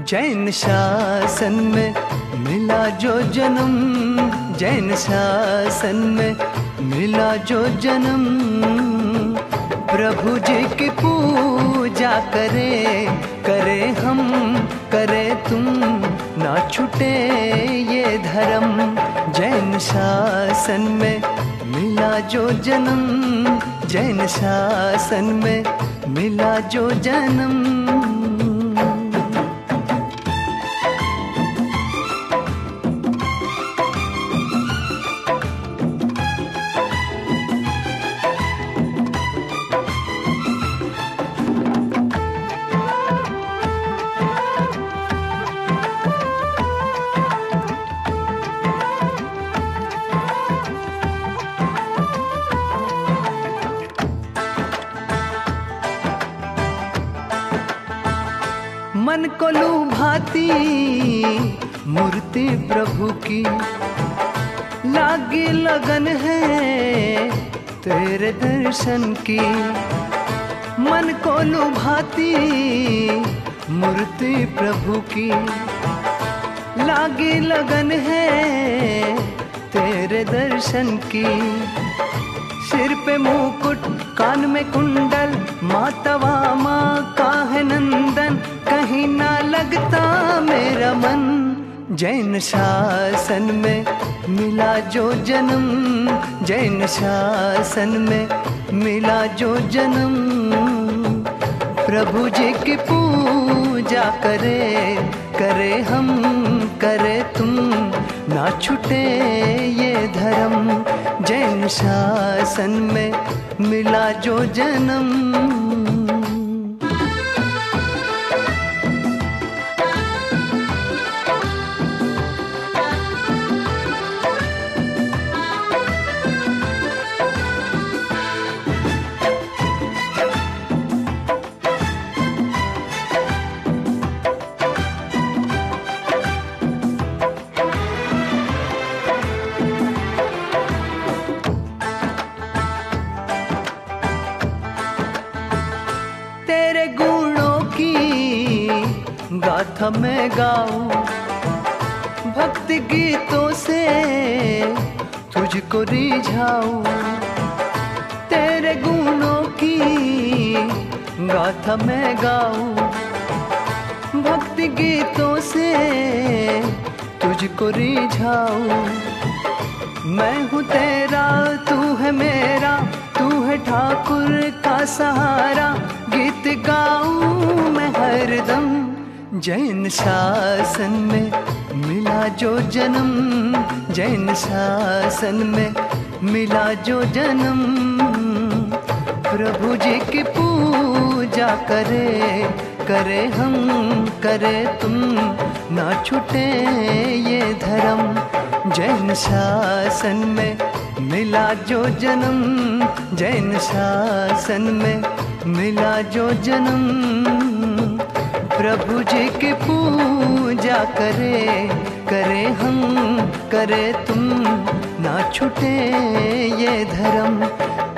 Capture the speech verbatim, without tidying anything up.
जैन शासन में मिला जो जन्म, जैन शासन में मिला जो जन्म, प्रभु जी की पूजा करे करे हम करे तुम, ना छूटे ये धर्म। जैन शासन में मिला जो जन्म, जैन शासन में मिला जो जन्म। मन को लुभाती मूर्ति प्रभु की, लागी लगन है तेरे दर्शन की। मन को लुभाती मूर्ति प्रभु की, लागी लगन है तेरे दर्शन की। सिर पे मुकुट कान में कुंडल, मातवा माँ का है नंदन, कहीं ना लगता मेरा मन। जैन शासन में मिला जो जन्म, जैन शासन में मिला जो जन्म, प्रभु जी की पूजा करे करे हम करे तुम, ना छूटे ये धर्म। जैन शासन में मिला जो जन्म। तेरे गुणों की गाथा मैं गाऊं, भक्ति गीतों से तुझको रिझाऊं। तेरे गुणों की गाथा मैं गाऊं, भक्ति गीतों से तुझको रिझाऊं। मैं हूँ तेरा तू है मेरा, तू है ठाकुर का सहारा, गीत गाऊं मैं हरदम। जैन शासन में मिला जो जन्म, जैन शासन में मिला जो जन्म, प्रभु जी की पूजा करे करे हम करे तुम, ना छूटे ये धर्म। जैन शासन में मिला जो जन्म, जैन शासन में मिला जो जन्म, प्रभु जी की पूजा करे करे हम करे तुम, ना छूटे ये धर्म।